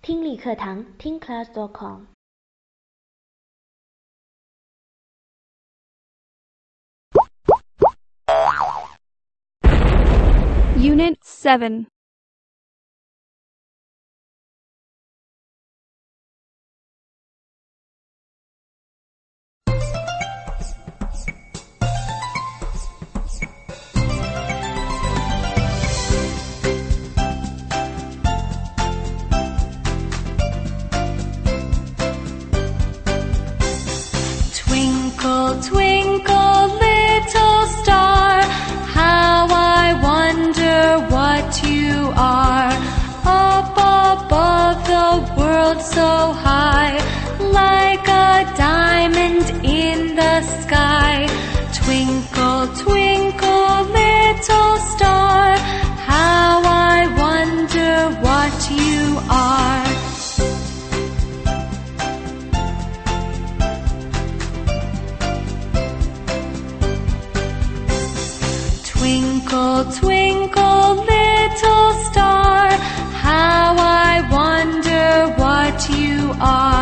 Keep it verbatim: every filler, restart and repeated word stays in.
听力课堂 听 class dot com。 Unit seven. Twinkle, twinkle, little star, how I wonder what you are. Up above the world so high, like a diamond in the sky. Twinkle, twinkle, little star, how I wonder what you are. Twinkle, twinkle, little star, how I wonder what you are.